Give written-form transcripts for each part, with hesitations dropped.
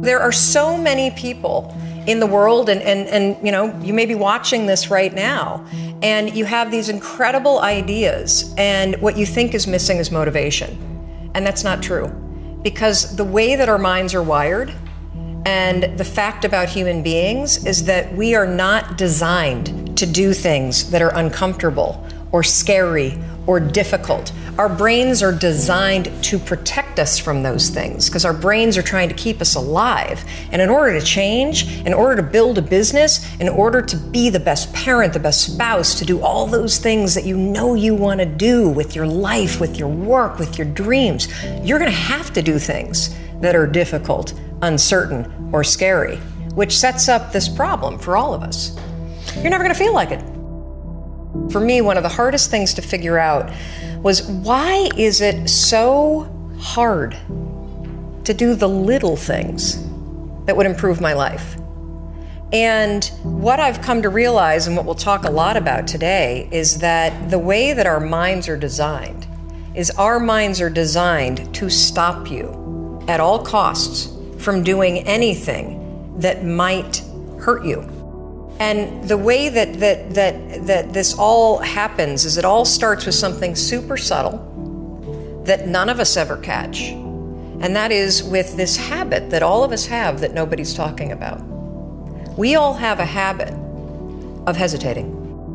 There are so many people in the world, and you know, you may be watching this right now, and you have these incredible ideas, and what you think is missing is motivation. And that's not true. Because the way that our minds are wired, and the fact about human beings, is that we are not designed to do things that are uncomfortable or scary or difficult. Our brains are designed to protect us from those things because our brains are trying to keep us alive. And in order to change, in order to build a business, in order to be the best parent, the best spouse, to do all those things that you know you want to do with your life, with your work, with your dreams, you're going to have to do things that are difficult, uncertain, or scary, which sets up this problem for all of us. You're never going to feel like it. For me, one of the hardest things to figure out was, why is it so hard to do the little things that would improve my life? And what I've come to realize, and what we'll talk a lot about today, is that the way that our minds are designed is our minds are designed to stop you at all costs from doing anything that might hurt you. And the way that this all happens is it all starts with something super subtle that none of us ever catch. And that is with this habit that all of us have that nobody's talking about. We all have a habit of hesitating.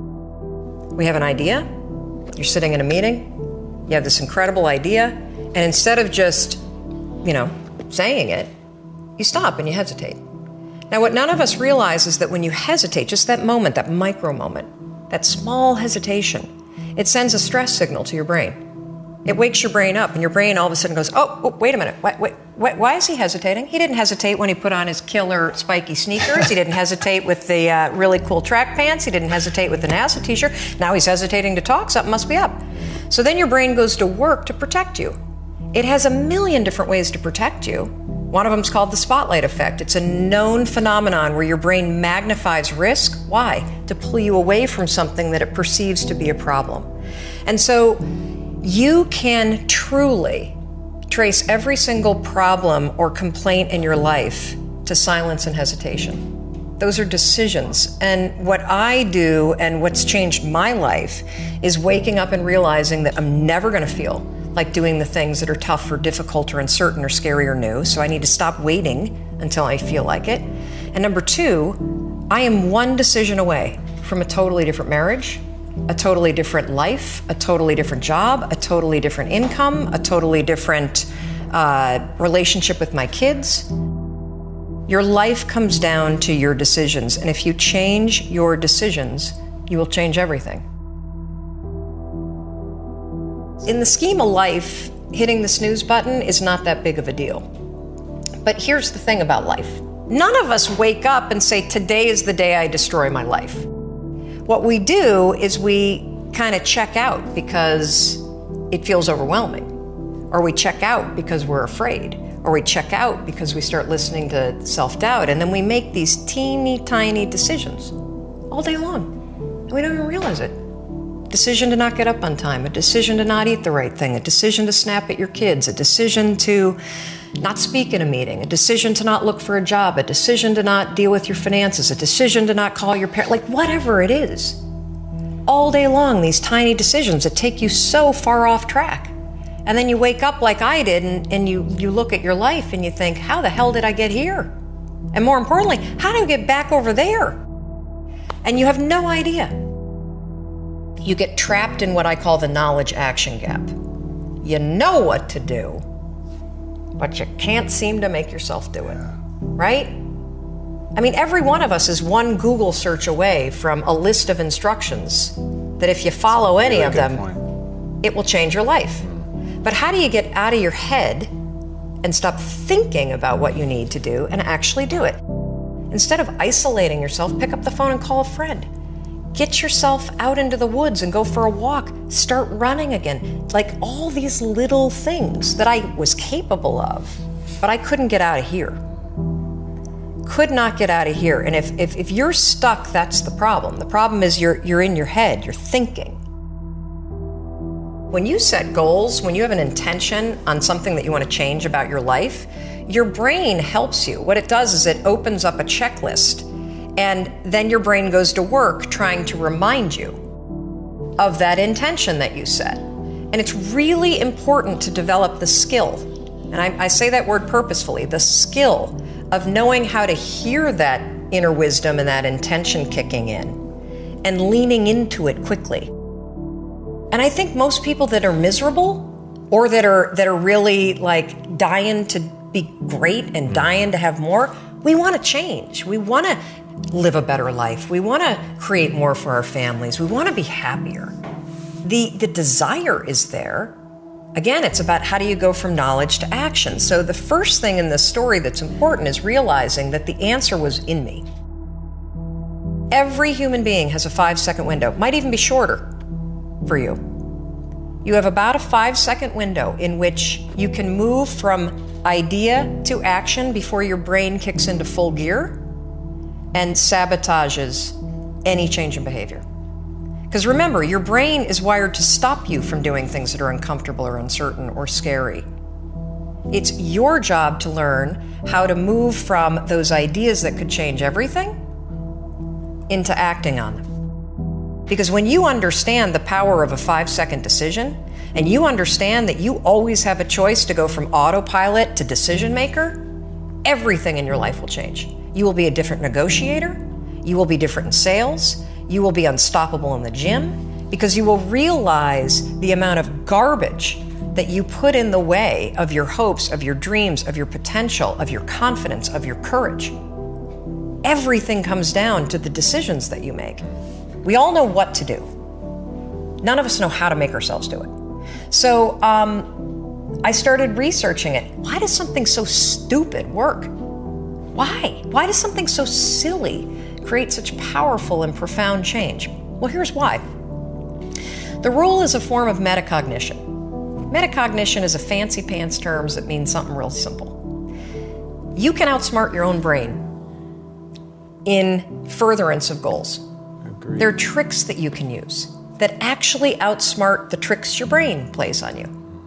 We have an idea, you're sitting in a meeting, you have this incredible idea, and instead of just, you know, saying it, you stop and you hesitate. Now, what none of us realize is that when you hesitate, just that moment, that micro moment, that small hesitation, it sends a stress signal to your brain. It wakes your brain up, and your brain all of a sudden goes, oh, wait a minute, why is he hesitating? He didn't hesitate when he put on his killer spiky sneakers. He didn't hesitate with the really cool track pants. He didn't hesitate with the NASA t-shirt. Now he's hesitating to talk. Something must be up. So then your brain goes to work to protect you. It has a million different ways to protect you. One of them is called the spotlight effect. It's a known phenomenon where your brain magnifies risk. Why? To pull you away from something that it perceives to be a problem. And so you can truly trace every single problem or complaint in your life to silence and hesitation. Those are decisions. And what I do, and what's changed my life, is waking up and realizing that I'm never going to feel like doing the things that are tough or difficult or uncertain or scary or new. So I need to stop waiting until I feel like it. And number two, I am one decision away from a totally different marriage, a totally different life, a totally different job, a totally different income, a totally different relationship with my kids. Your life comes down to your decisions. And if you change your decisions, you will change everything. In the scheme of life, hitting the snooze button is not that big of a deal. But here's the thing about life. None of us wake up and say, today is the day I destroy my life. What we do is we kind of check out because it feels overwhelming. Or we check out because we're afraid. Or we check out because we start listening to self-doubt. And then we make these teeny tiny decisions all day long. And we don't even realize it. Decision to not get up on time, a decision to not eat the right thing, a decision to snap at your kids, a decision to not speak in a meeting, a decision to not look for a job, a decision to not deal with your finances, a decision to not call your parents, like whatever it is. All day long, these tiny decisions that take you so far off track. And then you wake up like I did and you look at your life and you think, how the hell did I get here? And more importantly, how do I get back over there? And you have no idea. You get trapped in what I call the knowledge action gap. You know what to do, but you can't seem to make yourself do it, right? I mean, every one of us is one Google search away from a list of instructions that if you follow any of them, it will change your life. But how do you get out of your head and stop thinking about what you need to do and actually do it? Instead of isolating yourself, pick up the phone and call a friend. Get yourself out into the woods and go for a walk. Start running again. Like all these little things that I was capable of, but I couldn't get out of here. Could not get out of here. And if you're stuck, that's the problem. The problem is you're in your head, you're thinking. When you set goals, when you have an intention on something that you want to change about your life, your brain helps you. What it does is it opens up a checklist, and then your brain goes to work trying to remind you of that intention that you set. And it's really important to develop the skill, and I say that word purposefully, the skill of knowing how to hear that inner wisdom and that intention kicking in and leaning into it quickly. And I think most people that are miserable or that are really like dying to be great and dying to have more, we want to change. We want to live a better life. We want to create more for our families. We want to be happier. The desire is there. Again, it's about how do you go from knowledge to action. So the first thing in this story that's important is realizing that the answer was in me. Every human being has a 5-second window, might even be shorter for you. You have about a 5-second window in which you can move from idea to action before your brain kicks into full gear and sabotages any change in behavior. Because remember, your brain is wired to stop you from doing things that are uncomfortable or uncertain or scary. It's your job to learn how to move from those ideas that could change everything into acting on them. Because when you understand the power of a 5-second decision, and you understand that you always have a choice to go from autopilot to decision maker, everything in your life will change. You will be a different negotiator. You will be different in sales. You will be unstoppable in the gym because you will realize the amount of garbage that you put in the way of your hopes, of your dreams, of your potential, of your confidence, of your courage. Everything comes down to the decisions that you make. We all know what to do. None of us know how to make ourselves do it. So I started researching it. Why does something so stupid work? Why? Why does something so silly create such powerful and profound change? Well, here's why. The rule is a form of metacognition. Metacognition is a fancy pants term that means something real simple. You can outsmart your own brain in furtherance of goals. Agreed. There are tricks that you can use that actually outsmart the tricks your brain plays on you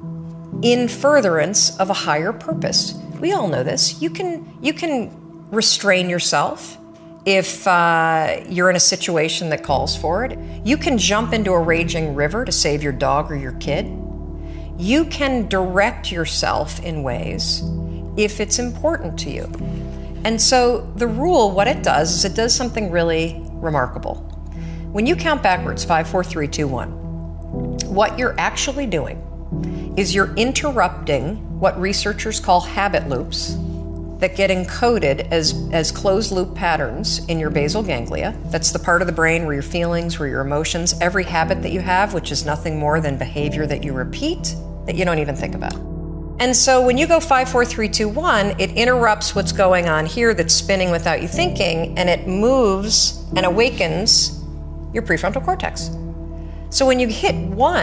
in furtherance of a higher purpose. We all know this. You can restrain yourself if you're in a situation that calls for it. You can jump into a raging river to save your dog or your kid. You can direct yourself in ways if it's important to you. And so the rule, what it does is it does something really remarkable. When you count backwards, 5, 4, 3, 2, 1, what you're actually doing is you're interrupting what researchers call habit loops that get encoded as closed loop patterns in your basal ganglia. That's the part of the brain where your feelings, where your emotions, every habit that you have, which is nothing more than behavior that you repeat that you don't even think about. And so when you go 5, 4, 3, 2, 1, it interrupts what's going on here that's spinning without you thinking, and it moves and awakens your prefrontal cortex. So when you hit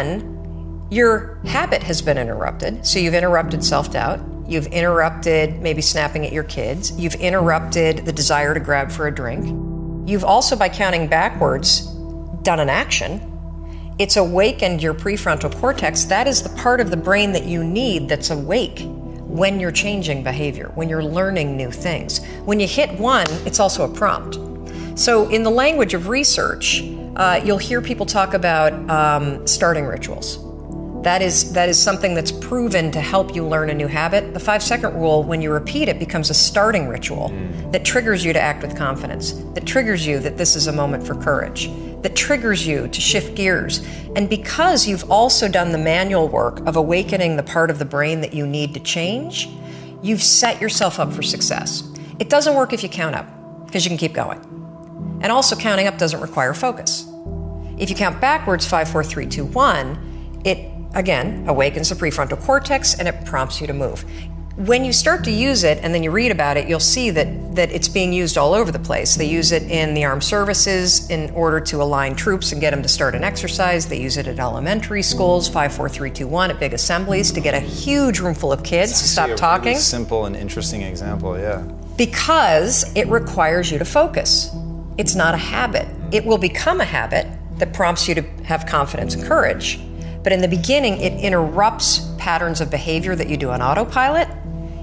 1, your habit has been interrupted. So you've interrupted self-doubt. You've interrupted maybe snapping at your kids. You've interrupted the desire to grab for a drink. You've also, by counting backwards, done an action. It's awakened your prefrontal cortex. That is the part of the brain that you need that's awake when you're changing behavior, when you're learning new things. When you hit 1, it's also a prompt. So in the language of research, you'll hear people talk about starting rituals. That is something that's proven to help you learn a new habit. The 5-second rule, when you repeat it, becomes a starting ritual that triggers you to act with confidence, that triggers you that this is a moment for courage, that triggers you to shift gears. And because you've also done the manual work of awakening the part of the brain that you need to change, you've set yourself up for success. It doesn't work if you count up, because you can keep going. And also counting up doesn't require focus. If you count backwards, 5, 4, 3, 2, 1, it again awakens the prefrontal cortex and it prompts you to move. When you start to use it and then you read about it, you'll see that it's being used all over the place. They use it in the armed services in order to align troops and get them to start an exercise. They use it at elementary schools, 5, 4, 3, 2, 1, at big assemblies to get a huge room full of kids to stop talking. Really simple and interesting example, yeah. Because it requires you to focus. It's not a habit. It will become a habit that prompts you to have confidence and courage. But in the beginning, it interrupts patterns of behavior that you do on autopilot.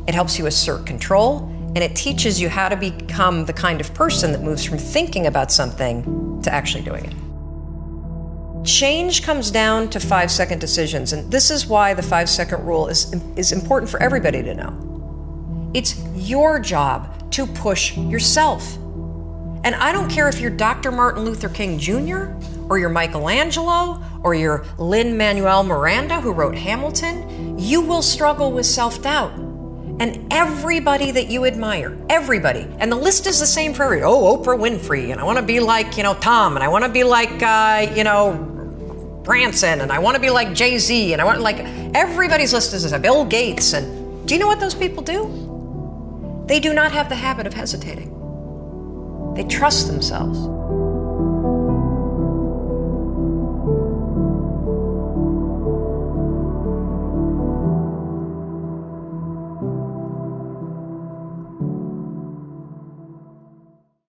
it helps you assert control, and it teaches you how to become the kind of person that moves from thinking about something to actually doing it. Change comes down to 5-second decisions, and this is why the 5-second rule is important for everybody to know. It's your job to push yourself. And I don't care if you're Dr. Martin Luther King Jr., or you're Michelangelo, or you're Lin-Manuel Miranda, who wrote Hamilton, you will struggle with self-doubt. And everybody that you admire, everybody, and the list is the same for everybody. Oh, Oprah Winfrey, and I want to be like, Tom, and I want to be like, Branson, and I want to be like Jay-Z, and I want everybody's list is Bill Gates. And do you know what those people do? They do not have the habit of hesitating. They trust themselves.